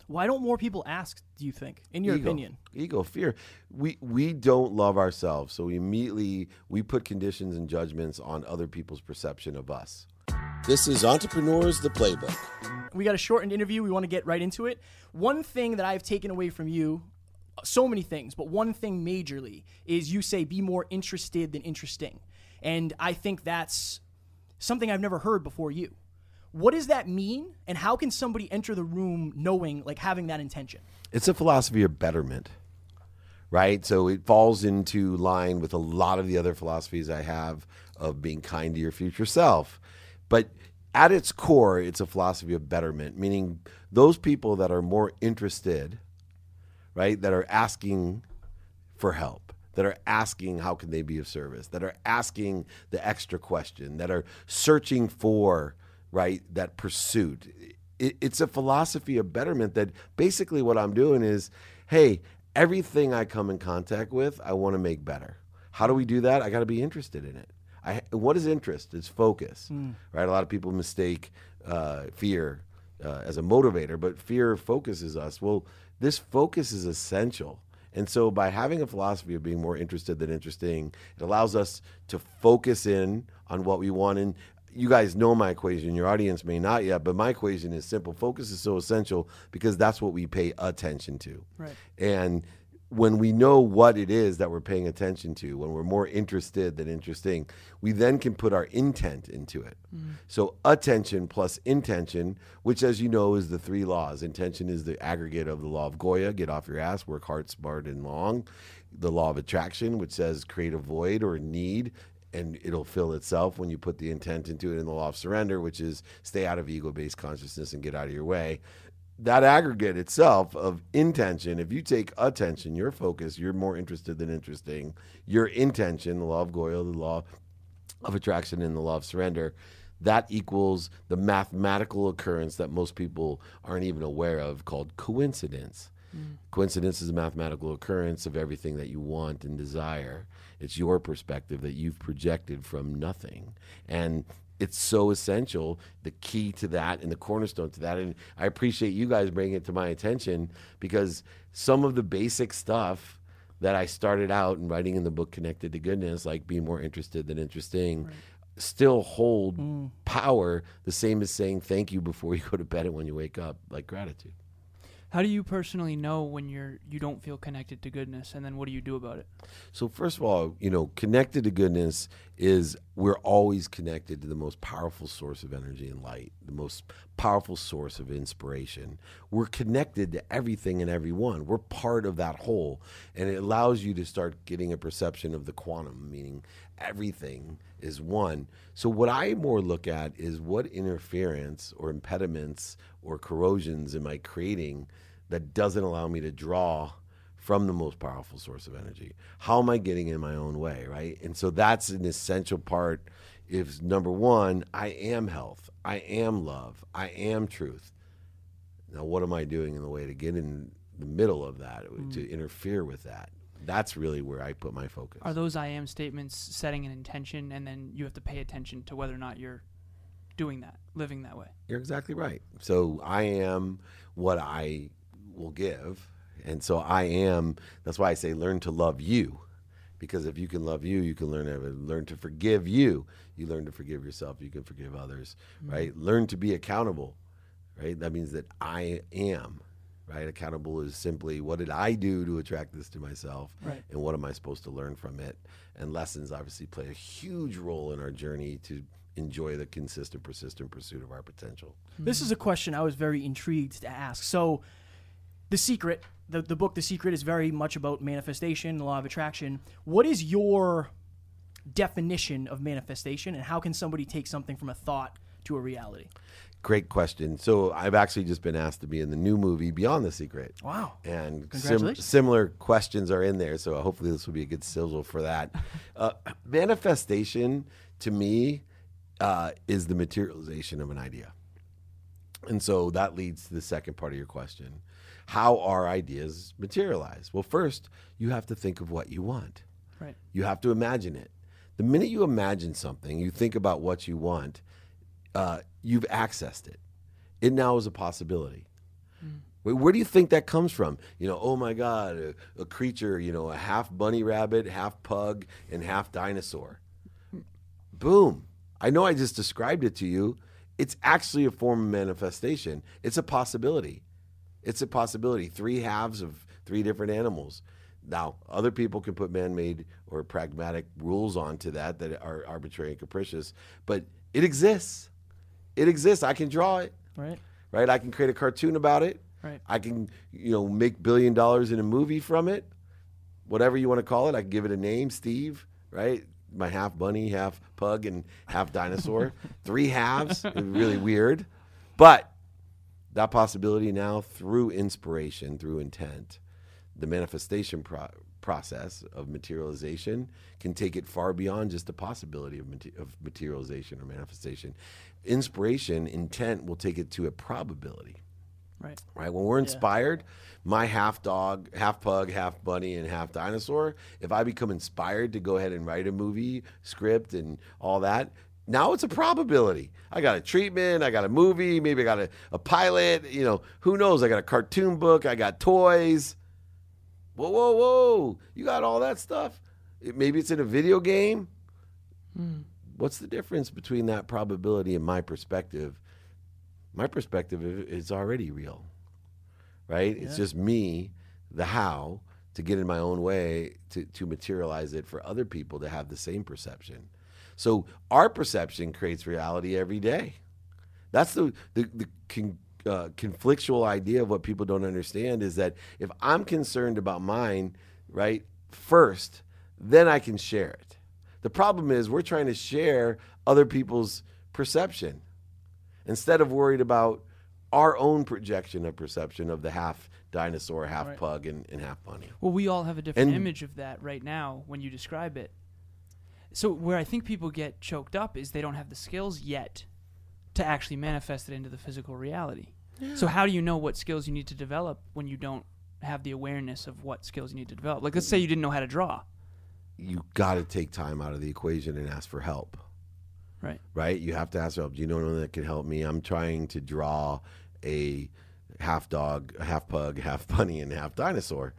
Why don't more people ask, do you think, in your opinion? Ego, fear. We don't love ourselves, so we put conditions and judgments on other people's perception of us. This is Entrepreneurs, the Playbook. We got a shortened interview. We want to get right into it. One thing that I've taken away from you, so many things, but one thing majorly is you say be more interested than interesting. And I think that's something I've never heard before you. What does that mean, and how can somebody enter the room knowing, like, having that intention? It's a philosophy of betterment, right? So it falls into line with a lot of the other philosophies I have of being kind to your future self. But at its core, it's a philosophy of betterment, meaning those people that are more interested, right, that are asking for help, that are asking how can they be of service, that are asking the extra question, that are searching for, right, that pursuit. It's a philosophy of betterment that basically what I'm doing is, hey, everything I come in contact with, I want to make better. How do we do that? I got to be interested in it. What is interest? It's focus, right? A lot of people mistake fear as a motivator, but fear focuses us. Well, this focus is essential. And so by having a philosophy of being more interested than interesting, it allows us to focus in on what we want. And you guys know my equation. Your audience may not yet, but my equation is simple. Focus is so essential because that's what we pay attention to. Right. And when we know what it is that we're paying attention to, when we're more interested than interesting, we then can put our intent into it. So attention plus intention, which, as you know, is the 3 laws. Intention is the aggregate of the law of Goya, get off your ass, work hard, smart, and long. The law of attraction, which says create a void or a need, and it'll fill itself when you put the intent into it. In the law of surrender, which is stay out of ego-based consciousness and get out of your way. That aggregate itself of intention, if you take attention, your focus, you're more interested than interesting. Your intention, the law of Goya, the law of attraction, and the law of surrender, that equals the mathematical occurrence that most people aren't even aware of called coincidence. Coincidence is a mathematical occurrence of everything that you want and desire. It's your perspective that you've projected from nothing. And it's so essential, the key to that and the cornerstone to that. And I appreciate you guys bringing it to my attention because some of the basic stuff that I started out in writing in the book Connected to Goodness, like being more interested than interesting, still hold power, the same as saying thank you before you go to bed and when you wake up, like gratitude. How do you personally know when you don't feel connected to goodness, and then what do you do about it? So first of all, connected to goodness is we're always connected to the most powerful source of energy and light, the most powerful source of inspiration. We're connected to everything and everyone. We're part of that whole, and it allows you to start getting a perception of the quantum, meaning everything is one. So what I more look at is what interference or impediments or corrosions am I creating that doesn't allow me to draw from the most powerful source of energy? How am I getting in my own way, right? And so that's an essential part. If number one, I am health, I am love, I am truth. Now, what am I doing in the way to get in the middle of that, to interfere with that? That's really where I put my focus. Are those I am statements setting an intention, and then you have to pay attention to whether or not you're doing that, living that way? You're exactly right. So I am what I will give. And so I am, that's why I say learn to love you. Because if you can love you, you can learn to forgive you. You learn to forgive yourself, you can forgive others, right? Learn to be accountable, right? That means that I am, right? Accountable is simply what did I do to attract this to myself, right, and what am I supposed to learn from it? And lessons obviously play a huge role in our journey to enjoy the consistent, persistent pursuit of our potential. This is a question I was very intrigued to ask. So The Secret, the book The Secret, is very much about manifestation, the law of attraction. What is your definition of manifestation, and how can somebody take something from a thought to a reality? Great question. So I've actually just been asked to be in the new movie Beyond the Secret. Wow. And Congratulations. similar questions are in there, so hopefully this will be a good sizzle for that. Manifestation, to me, is the materialization of an idea. And so that leads to the second part of your question. How are ideas materialized? Well, first, you have to think of what you want. Right. You have to imagine it. The minute you imagine something, you think about what you want, you've accessed it. It now is a possibility. Where do you think that comes from? Oh my God, a creature, a half bunny rabbit, half pug, and half dinosaur. Boom. I know I just described it to you. It's actually a form of manifestation. It's a possibility. It's a possibility. 3 halves of 3 different animals. Now, other people can put man-made or pragmatic rules onto that are arbitrary and capricious, but it exists. It exists. I can draw it. Right. Right? I can create a cartoon about it. Right. I can, make $1 billion in a movie from it. Whatever you want to call it. I can give it a name, Steve, right? My half bunny, half pug, and half dinosaur. 3 halves. Really weird. But that possibility now, through inspiration, through intent, the manifestation process of materialization can take it far beyond just the possibility of materialization or manifestation. Inspiration, intent will take it to a probability. Right. When we're inspired, my half dog, half pug, half bunny, and half dinosaur, if I become inspired to go ahead and write a movie script and all that, now it's a probability. I got a treatment, I got a movie, maybe I got a pilot, who knows? I got a cartoon book, I got toys. Whoa. You got all that stuff. Maybe it's in a video game. What's the difference between that probability and my perspective? My perspective is already real, right? Yeah. It's just me, the how, to get in my own way to materialize it for other people to have the same perception. So our perception creates reality every day. That's the conflictual idea of what people don't understand is that if I'm concerned about mine, right, first, then I can share it. The problem is we're trying to share other people's perception instead of worried about our own projection of perception of the half dinosaur, half pug, and half bunny. Well, we all have a different image of that right now when you describe it. So where I think people get choked up is they don't have the skills yet to actually manifest it into the physical reality. Yeah. So how do you know what skills you need to develop when you don't have the awareness of what skills you need to develop? Like, let's say you didn't know how to draw. You got to take time out of the equation and ask for help. Right? You have to ask for help. Do you know anyone that can help me? I'm trying to draw a half dog, half pug, half bunny, and half dinosaur.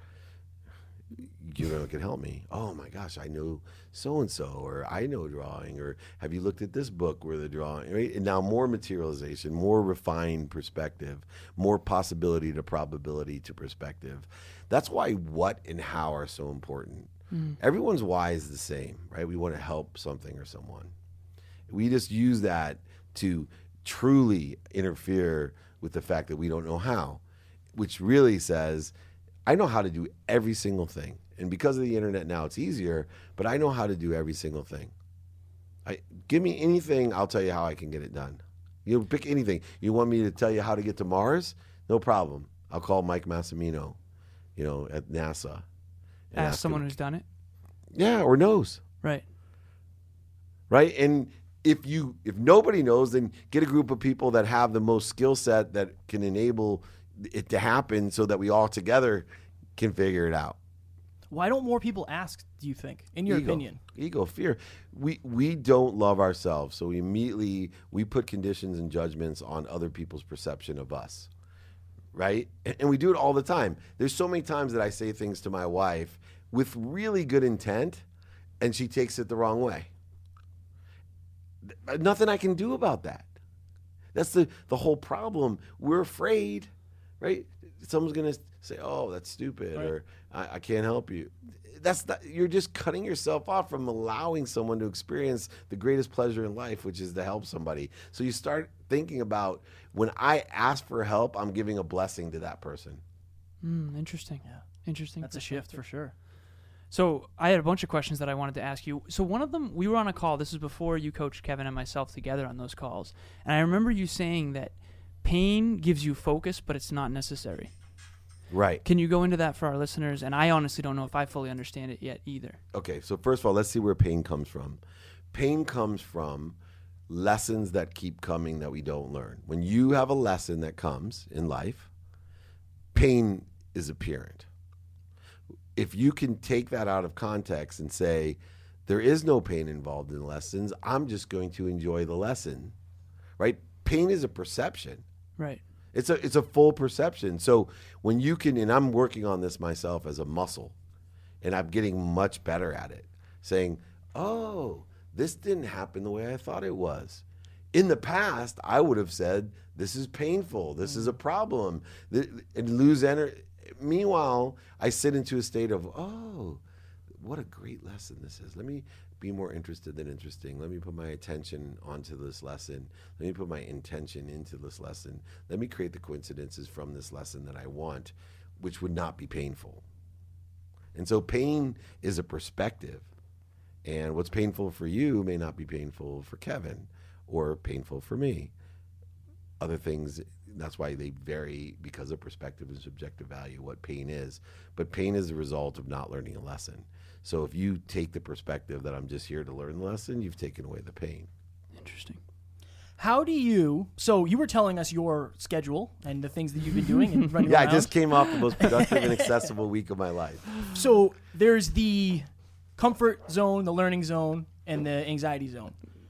You know, can help me. Oh my gosh, I know so-and-so, or I know drawing, or have you looked at this book where the drawing, right? And now more materialization, more refined perspective, more possibility to probability to perspective. That's why what and how are so important. Everyone's why is the same, right? We want to help something or someone. We just use that to truly interfere with the fact that we don't know how, which really says, I know how to do every single thing. And because of the internet now, it's easier, but I know how to do every single thing. Give me anything, I'll tell you how I can get it done. Pick anything. You want me to tell you how to get to Mars? No problem. I'll call Mike Massimino, at NASA. Ask someone who's done it? Yeah, or knows. Right. And if nobody knows, then get a group of people that have the most skill set that can enable it to happen so that we all together can figure it out. Why don't more people ask, do you think, in your opinion? Ego, fear. We don't love ourselves, so immediately we put conditions and judgments on other people's perception of us, right? And we do it all the time. There's so many times that I say things to my wife with really good intent, and she takes it the wrong way. Nothing I can do about that. That's the whole problem. We're afraid, right? Someone's going to say, oh, that's stupid, right, or I can't help you. You're just cutting yourself off from allowing someone to experience the greatest pleasure in life, which is to help somebody. So you start thinking about, when I ask for help, I'm giving a blessing to that person. Interesting. Yeah. Interesting. That's a shift for sure. So I had a bunch of questions that I wanted to ask you. So one of them, we were on a call. This was before you coached Kevin and myself together on those calls. And I remember you saying that pain gives you focus, but it's not necessary. Right. Can you go into that for our listeners? And I honestly don't know if I fully understand it yet either. Okay, so first of all, let's see where pain comes from. Pain comes from lessons that keep coming that we don't learn. When you have a lesson that comes in life, pain is apparent. If you can take that out of context and say, there is no pain involved in lessons, I'm just going to enjoy the lesson, right? Pain is a perception. Right. It's a full perception. So when you can, and I'm working on this myself as a muscle, and I'm getting much better at it, saying, oh, this didn't happen the way I thought it was. In the past, I would have said, this is painful, this is a problem, and lose energy. Meanwhile, I sit into a state of, oh, what a great lesson this is. Let me be more interested than interesting. Let me put my attention onto this lesson. Let me put my intention into this lesson. Let me create the coincidences from this lesson that I want, which would not be painful. And so pain is a perspective. And what's painful for you may not be painful for Kevin or painful for me. Other things, that's why they vary because of perspective and subjective value, what pain is. But pain is the result of not learning a lesson. So if you take the perspective that I'm just here to learn the lesson, you've taken away the pain. Interesting. How do you, so you were telling us your schedule and the things that you've been doing and running Yeah, around. I just came off the most productive and accessible week of my life. So there's the comfort zone, the learning zone, and the anxiety zone.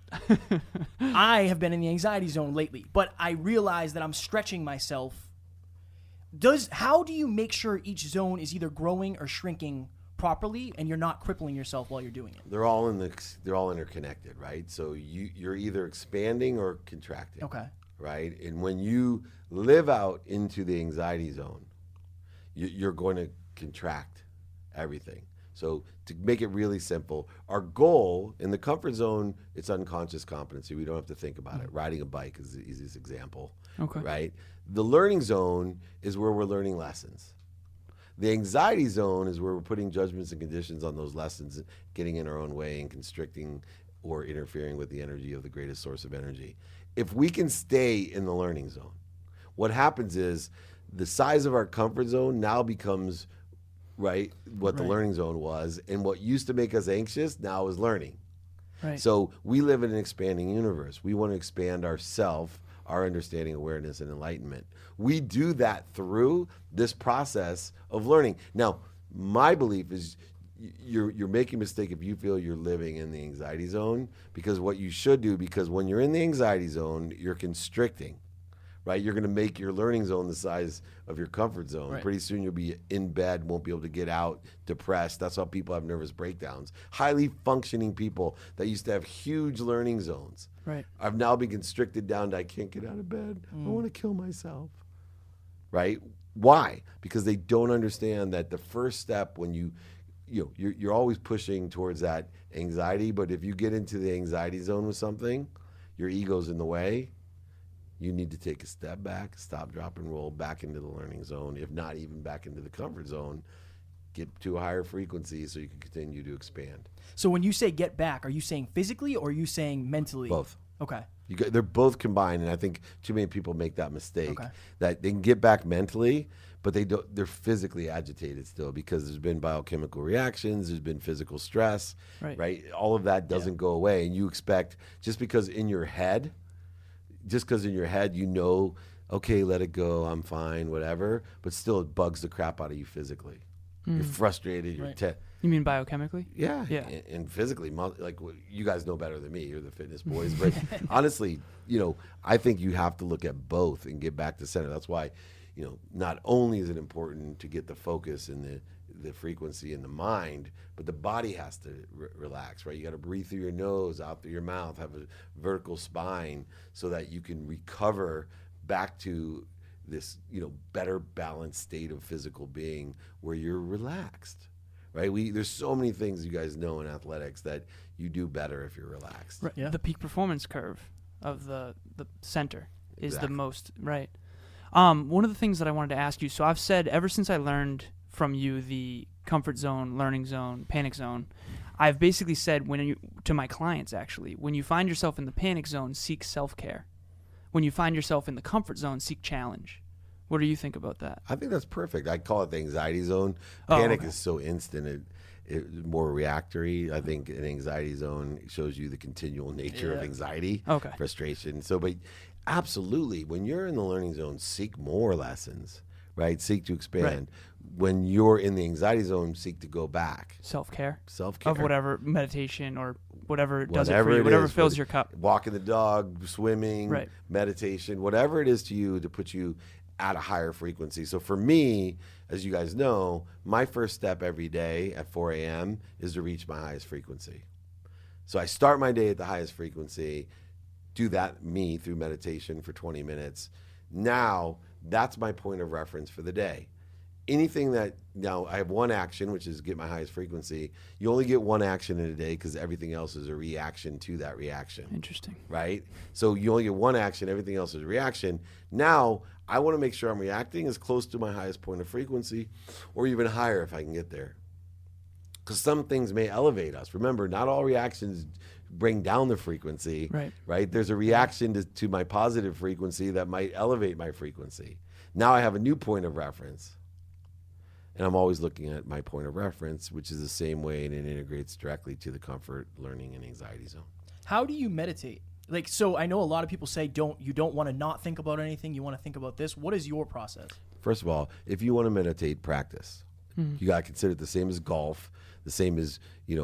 I have been in the anxiety zone lately, but I realize that I'm stretching myself. How do you make sure each zone is either growing or shrinking properly, and you're not crippling yourself while you're doing it? They're all interconnected, right? So you're either expanding or contracting. Okay. Right? And when you live out into the anxiety zone, you're going to contract everything. So to make it really simple, our goal in the comfort zone, it's unconscious competency. We don't have to think about it. Riding a bike is the easiest example. Okay. Right? The learning zone is where we're learning lessons. The anxiety zone is where we're putting judgments and conditions on those lessons, getting in our own way and constricting or interfering with the energy of the greatest source of energy. If we can stay in the learning zone, what happens is the size of our comfort zone now becomes what the learning zone was, and what used to make us anxious now is learning. Right. So we live in an expanding universe. We want to expand ourself, our understanding, awareness, and enlightenment. We do that through this process of learning. Now, my belief is you're making a mistake if you feel you're living in the anxiety zone, because what you should do, because when you're in the anxiety zone, you're constricting. Right, you're going to make your learning zone the size of your comfort zone. Right. Pretty soon you'll be in bed, won't be able to get out, depressed. That's how people have nervous breakdowns. Highly functioning people that used to have huge learning zones. Right. I've now been constricted down to I can't get out of bed. I want to kill myself. Right? Why? Because they don't understand that the first step when you're always pushing towards that anxiety, but if you get into the anxiety zone with something, your ego's in the way. You need to take a step back, stop, drop, and roll back into the learning zone, if not even back into the comfort zone. Get to a higher frequency so you can continue to expand. So when you say get back, are you saying physically or are you saying mentally? Both. Okay. They're both combined, and I think too many people make that mistake. Okay. That they can get back mentally, but they're physically agitated still because there's been biochemical reactions, there's been physical stress, right? All of that doesn't go away, and you expect just because in your head you know, okay, let it go, I'm fine, whatever, but still it bugs the crap out of you physically. You're frustrated. You mean biochemically? Yeah. And physically, like you guys know better than me. You're the fitness boys. But honestly, I think you have to look at both and get back to center. That's why, not only is it important to get the focus and the frequency in the mind, but the body has to relax, right? You got to breathe through your nose, out through your mouth, have a vertical spine so that you can recover back to this, better balanced state of physical being where you're relaxed, right? There's so many things you guys know in athletics that you do better if you're relaxed. Right. Yeah. The peak performance curve of the center is Exactly. the most, right. One of the things that I wanted to ask you, so I've said ever since I learned from you the comfort zone, learning zone, panic zone, I've basically said to my clients actually, when you find yourself in the panic zone, seek self-care. When you find yourself in the comfort zone, seek challenge. What do you think about that? I think that's perfect. I call it the anxiety zone. Oh, Panic okay. is so instant, it's more reactory. I think an anxiety zone shows you the continual nature of anxiety, Okay. frustration. So, but absolutely, when you're in the learning zone, seek more lessons, right? Seek to expand. Right. When you're in the anxiety zone, seek to go back. Self-care Self-care. of whatever meditation or whatever does it for Whatever you, it whatever is, fills your cup. Walking the dog, swimming, Right. meditation, whatever it is to you to put you at a higher frequency. So for me, as you guys know, my first step every day at 4 a.m. is to reach my highest frequency. So I start my day at the highest frequency, do that through meditation for 20 minutes. Now, that's my point of reference for the day. Anything that, now I have one action, which is get my highest frequency. You only get one action in a day because everything else is a reaction to that reaction. Interesting. Right? So you only get one action, everything else is a reaction. Now, I want to make sure I'm reacting as close to my highest point of frequency or even higher if I can get there. Because some things may elevate us. Remember, not all reactions bring down the frequency. Right? There's a reaction to my positive frequency that might elevate my frequency. Now I have a new point of reference. And I'm always looking at my point of reference, which is the same way, and it integrates directly to the comfort, learning, and anxiety zone. How do you meditate? Like, so I know a lot of people say you don't want to not think about anything. You want to think about this. What is your process? First of all, if you want to meditate, practice. You got to consider it the same as golf, the same as,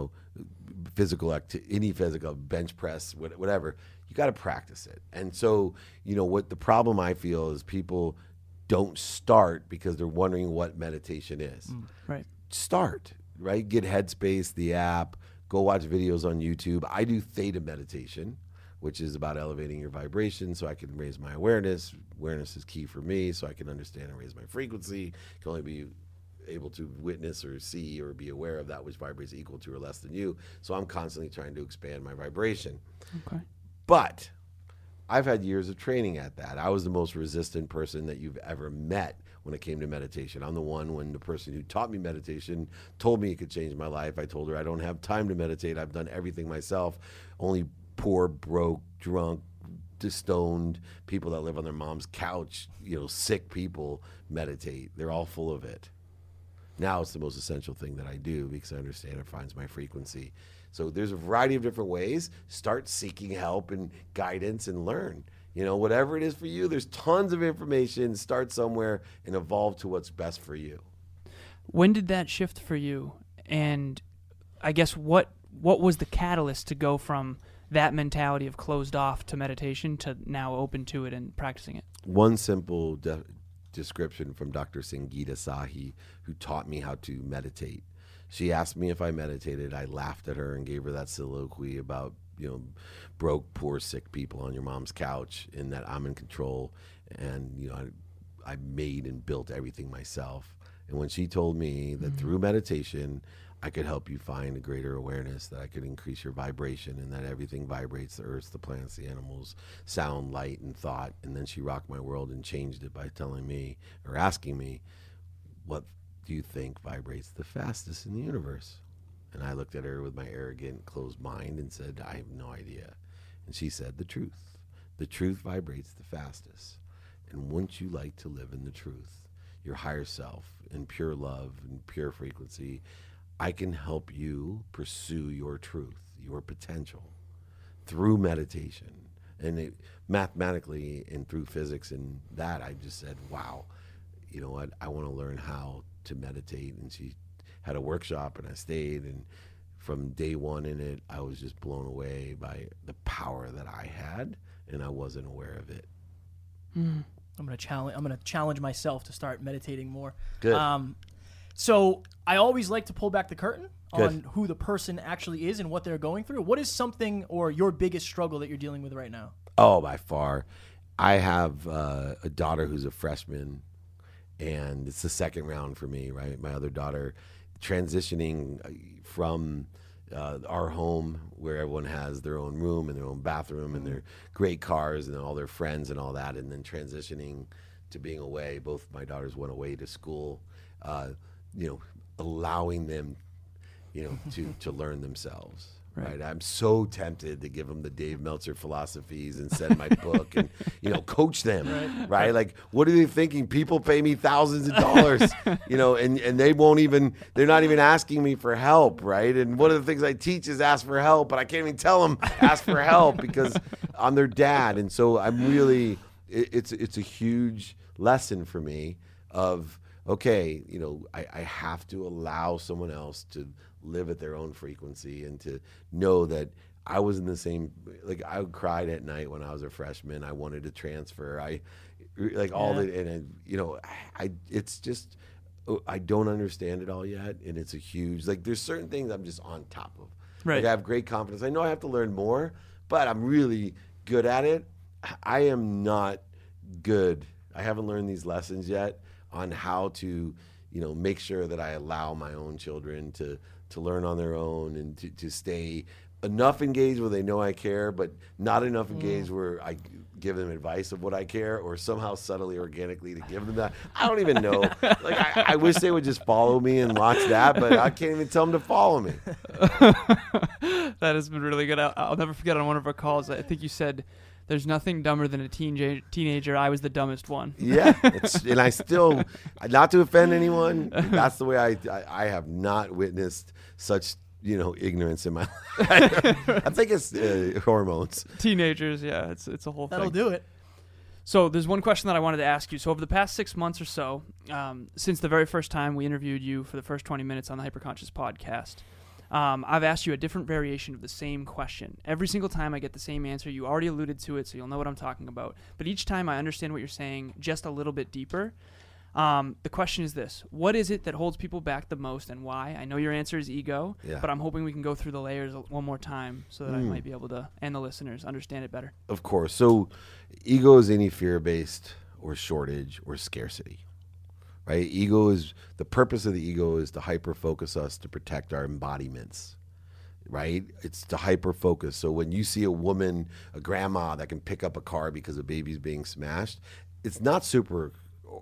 any physical, bench press, whatever. You got to practice it. And so, what the problem I feel is people don't start because they're wondering what meditation is. Right. Start, right? Get Headspace, the app, go watch videos on YouTube. I do theta meditation, which is about elevating your vibration so I can raise my awareness. Awareness is key for me so I can understand and raise my frequency. I can only be able to witness or see or be aware of that which vibrates equal to or less than you. So I'm constantly trying to expand my vibration. Okay. But I've had years of training at that. I was the most resistant person that you've ever met when it came to meditation. I'm the one when the person who taught me meditation told me it could change my life. I told her I don't have time to meditate. I've done everything myself. Only poor, broke, drunk, stoned people that live on their mom's couch, sick people meditate. They're all full of it. Now it's the most essential thing that I do because I understand it finds my frequency. So there's a variety of different ways. Start seeking help and guidance and learn. Whatever it is for you, there's tons of information. Start somewhere and evolve to what's best for you. When did that shift for you? And I guess what was the catalyst to go from that mentality of closed off to meditation to now open to it and practicing it? One simple description from Dr. Sangeeta Sahi, who taught me how to meditate. She asked me if I meditated. I laughed at her and gave her that soliloquy about, broke, poor, sick people on your mom's couch and that I'm in control. And, I made and built everything myself. And when she told me that through meditation, I could help you find a greater awareness, that I could increase your vibration and that everything vibrates, the earth, the plants, the animals, sound, light, and thought. And then she rocked my world and changed it by telling me or asking me, what do you think vibrates the fastest in the universe? And I looked at her with my arrogant, closed mind and said, I have no idea. And she said, the truth. The truth vibrates the fastest. And wouldn't you like to live in the truth, your higher self, in pure love and pure frequency? I can help you pursue your truth, your potential through meditation. And mathematically and through physics and that, I just said, wow, you know what? I want to learn how to meditate. And she had a workshop and I stayed. And from day one in it, I was just blown away by the power that I had, and I wasn't aware of it. I'm gonna challenge myself to start meditating more. Good. So I always like to pull back the curtain Good. on who the person actually is and what they're going through. What is something or your biggest struggle that you're dealing with right now? Oh, by far. I have a daughter who's a freshman, and it's the second round for me, right? My other daughter transitioning from our home where everyone has their own room and their own bathroom and their great cars and all their friends and all that, and then transitioning to being away. Both my daughters went away to school, allowing them, to learn themselves. Right. I'm so tempted to give them the Dave Meltzer philosophies and send my book and, coach them. Right. Like, what are they thinking? People pay me thousands of dollars, and they're not even asking me for help. Right. And one of the things I teach is ask for help, but I can't even tell them ask for help because I'm their dad. And so I'm really, it's a huge lesson for me of, okay, I have to allow someone else to live at their own frequency and to know that I was in the same, like I cried at night when I was a freshman. I wanted to transfer. It's just, I don't understand it all yet. And it's a huge, like there's certain things I'm just on top of. Right. Like I have great confidence. I know I have to learn more, but I'm really good at it. I am not good. I haven't learned these lessons yet on how to, make sure that I allow my own children to learn on their own and to stay enough engaged where they know I care, but not enough engaged where I give them advice of what I care, or somehow subtly, organically to give them that. I don't even know. Like I wish they would just follow me and watch that, but I can't even tell them to follow me. That has been really good. I'll never forget on one of our calls, I think you said, there's nothing dumber than a teenager. I was the dumbest one. Yeah, and I still, not to offend anyone, that's the way I have not witnessed such ignorance in my life. I think it's hormones. Teenagers, yeah, it's a whole thing. That'll do it. So there's one question that I wanted to ask you. So over the past 6 months or so, since the very first time we interviewed you for the first 20 minutes on the Hyperconscious podcast, I've asked you a different variation of the same question. Every single time I get the same answer. You already alluded to it, so you'll know what I'm talking about. But each time I understand what you're saying just a little bit deeper. The question is this: what is it that holds people back the most, and why? I know your answer is ego, but I'm hoping we can go through the layers one more time so that I might be able to, and the listeners, understand it better. Of course. So ego is any fear-based or shortage or scarcity, right? The purpose of the ego is to hyper-focus us to protect our embodiments, right? It's to hyper-focus. So when you see a woman, a grandma that can pick up a car because a baby's being smashed, it's not super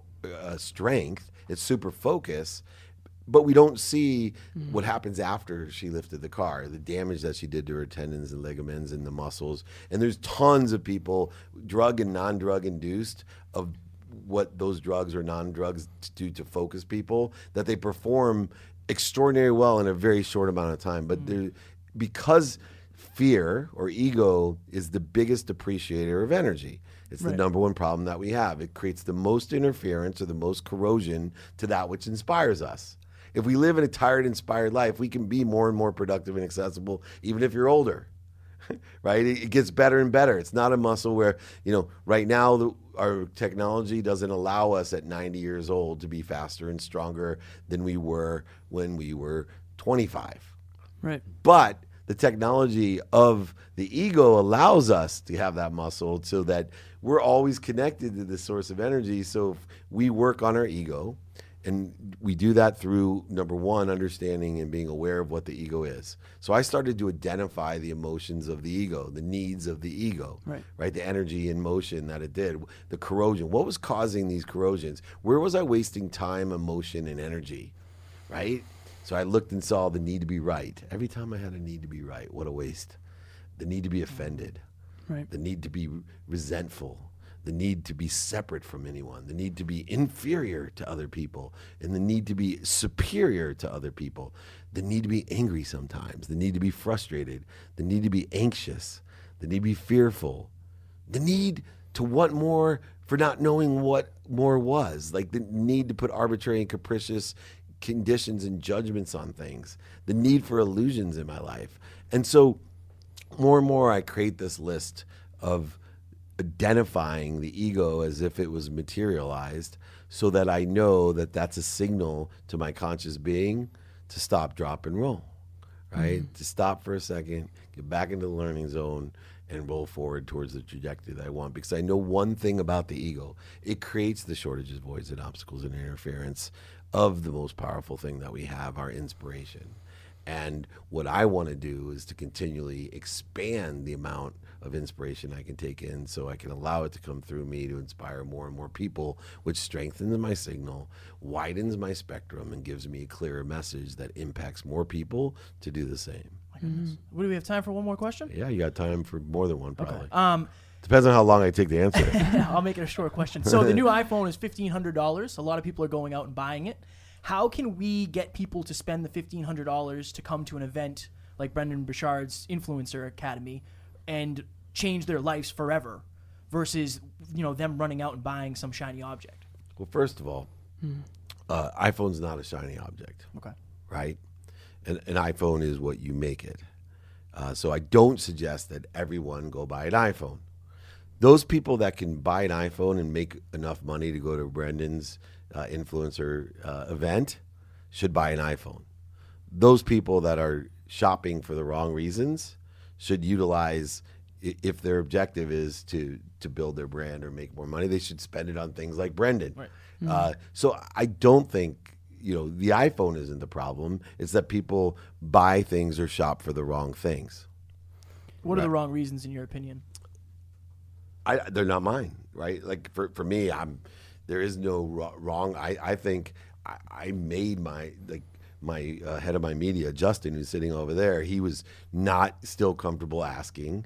strength, it's super focus, but we don't see what happens after she lifted the car, the damage that she did to her tendons and ligaments and the muscles. And there's tons of people, drug and non-drug induced, of what those drugs or non-drugs do to focus people, that they perform extraordinarily well in a very short amount of time. But because fear or ego is the biggest depreciator of energy. It's the number one problem that we have. It creates the most interference or the most corrosion to that which inspires us. If we live in a tired, inspired life, we can be more and more productive and accessible, even if you're older, right? It gets better and better. It's not a muscle where, right now our technology doesn't allow us at 90 years old to be faster and stronger than we were when we were 25. Right. But the technology of the ego allows us to have that muscle so that we're always connected to this source of energy. So if we work on our ego, and we do that through, number one, understanding and being aware of what the ego is. So I started to identify the emotions of the ego, the needs of the ego, right? The energy and motion that it did, the corrosion. What was causing these corrosions? Where was I wasting time, emotion, and energy, right? So I looked and saw the need to be right. Every time I had a need to be right, what a waste. The need to be offended. Right. The need to be resentful. The need to be separate from anyone. The need to be inferior to other people. And the need to be superior to other people. The need to be angry sometimes. The need to be frustrated. The need to be anxious. The need to be fearful. The need to want more for not knowing what more was. Like the need to put arbitrary and capricious conditions and judgments on things, the need for illusions in my life. And so more and more I create this list of identifying the ego as if it was materialized, so that I know that that's a signal to my conscious being to stop, drop, and roll, right? To stop for a second, get back into the learning zone, and roll forward towards the trajectory that I want. Because I know one thing about the ego: it creates the shortages, voids, and obstacles and interference of the most powerful thing that we have, our inspiration. And what I want to do is to continually expand the amount of inspiration I can take in, so I can allow it to come through me to inspire more and more people, which strengthens my signal, widens my spectrum, and gives me a clearer message that impacts more people to do the same. My goodness. Do we have time for one more question? Yeah, you got time for more than one, probably. Okay. Depends on how long I take to answer it. I'll make it a short question. So the new iPhone is $1,500. A lot of people are going out and buying it. How can we get people to spend the $1,500 to come to an event like Brendon Burchard's Influencer Academy and change their lives forever versus, them running out and buying some shiny object? Well, first of all, iPhone's not a shiny object. Okay. Right? An iPhone is what you make it. So I don't suggest that everyone go buy an iPhone. Those people that can buy an iPhone and make enough money to go to Brendan's influencer event should buy an iPhone. Those people that are shopping for the wrong reasons should utilize, if their objective is to build their brand or make more money, they should spend it on things like Brendan. Right. So I don't think, the iPhone isn't the problem. It's that people buy things or shop for the wrong things. What are the wrong reasons in your opinion? They're not mine, right? Like for me, there is no wrong. I think I made my head of my media, Justin, who's sitting over there. He was not still comfortable asking.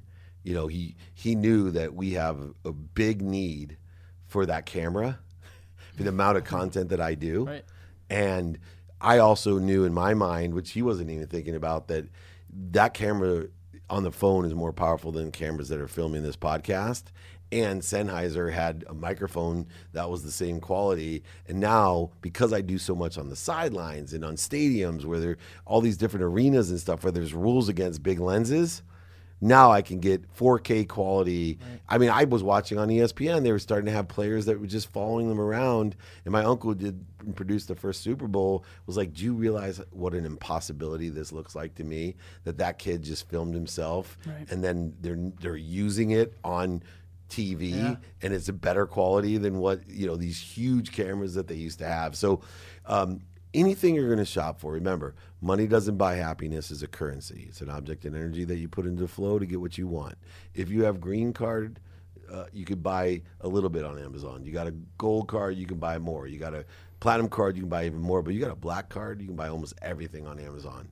He knew that we have a big need for that camera, for the amount of content that I do. Right. And I also knew in my mind, which he wasn't even thinking about, that camera on the phone is more powerful than cameras that are filming this podcast. And Sennheiser had a microphone that was the same quality. And now, because I do so much on the sidelines and on stadiums where there are all these different arenas and stuff where there's rules against big lenses, now I can get 4K quality. Right. I mean, I was watching on ESPN. They were starting to have players that were just following them around. And my uncle produced the first Super Bowl. Was like, do you realize what an impossibility this looks like to me? That kid just filmed himself, right. And then they're using it on TV, and it's a better quality than what these huge cameras that they used to have. So anything you're going to shop for, remember, money doesn't buy happiness as a currency. It's an object and energy that you put into flow to get what you want. If you have green card, you could buy a little bit on Amazon. You got a gold card, you can buy more. You got a platinum card, you can buy even more. But you got a black card, you can buy almost everything on Amazon.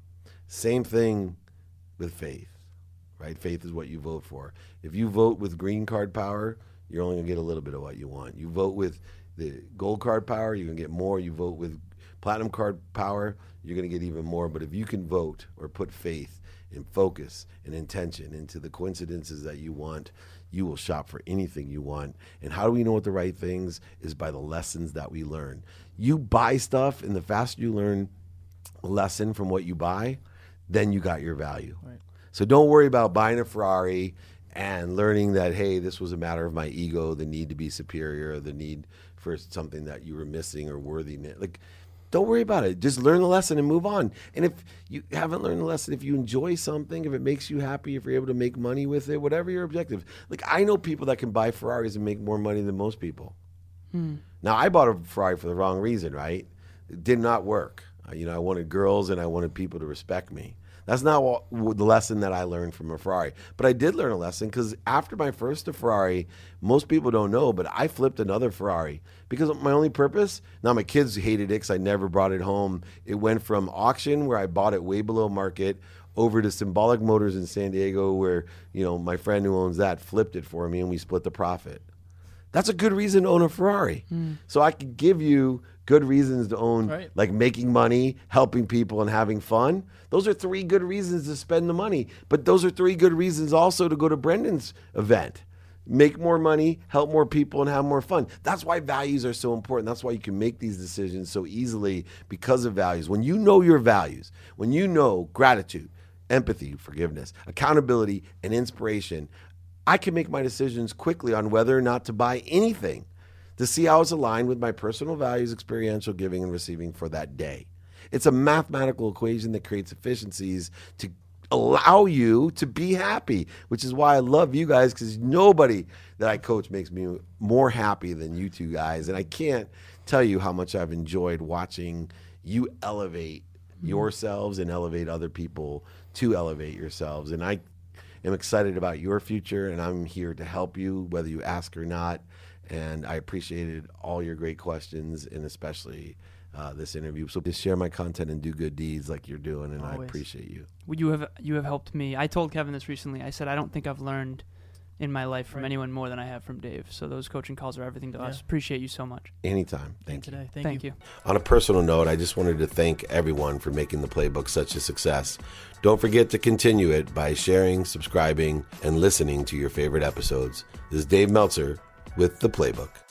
Same thing with faith. Right? Faith is what you vote for. If you vote with green card power, you're only going to get a little bit of what you want. You vote with the gold card power, you're going to get more. You vote with platinum card power, you're going to get even more. But if you can vote or put faith and focus and intention into the coincidences that you want, you will shop for anything you want. And how do we know what the right things is? By the lessons that we learn. You buy stuff, and the faster you learn a lesson from what you buy, then you got your value. Right. So don't worry about buying a Ferrari and learning that, hey, this was a matter of my ego, the need to be superior, the need for something that you were missing or worthiness. Like, don't worry about it. Just learn the lesson and move on. And if you haven't learned the lesson, if you enjoy something, if it makes you happy, if you're able to make money with it, whatever your objective. Like, I know people that can buy Ferraris and make more money than most people. Now, I bought a Ferrari for the wrong reason, right? It did not work. I wanted girls and I wanted people to respect me. That's not the lesson that I learned from a Ferrari. But I did learn a lesson because after my first Ferrari, most people don't know, but I flipped another Ferrari because my only purpose, now my kids hated it because I never brought it home. It went from auction where I bought it way below market over to Symbolic Motors in San Diego where, my friend who owns that flipped it for me and we split the profit. That's a good reason to own a Ferrari. So I could give you good reasons to own, like making money, helping people, and having fun. Those are 3 good reasons to spend the money. But those are 3 good reasons also to go to Brendan's event. Make more money, help more people, and have more fun. That's why values are so important. That's why you can make these decisions so easily because of values. When you know your values, when you know gratitude, empathy, forgiveness, accountability, and inspiration, I can make my decisions quickly on whether or not to buy anything to see how it's aligned with my personal values, experiential giving, and receiving for that day. It's a mathematical equation that creates efficiencies to allow you to be happy, which is why I love you guys, because nobody that I coach makes me more happy than you two guys. And I can't tell you how much I've enjoyed watching you elevate yourselves and elevate other people to elevate yourselves. And I am excited about your future, and I'm here to help you, whether you ask or not. And I appreciated all your great questions, and especially this interview. So just share my content and do good deeds like you're doing, and always. I appreciate you. Well, you have helped me. I told Kevin this recently. I said I don't think I've learned in my life from anyone more than I have from Dave. So those coaching calls are everything to us. Appreciate you so much. Anytime. Thank you. Thank you. On a personal note, I just wanted to thank everyone for making the Playbook such a success. Don't forget to continue it by sharing, subscribing, and listening to your favorite episodes. This is Dave Meltzer with the Playbook.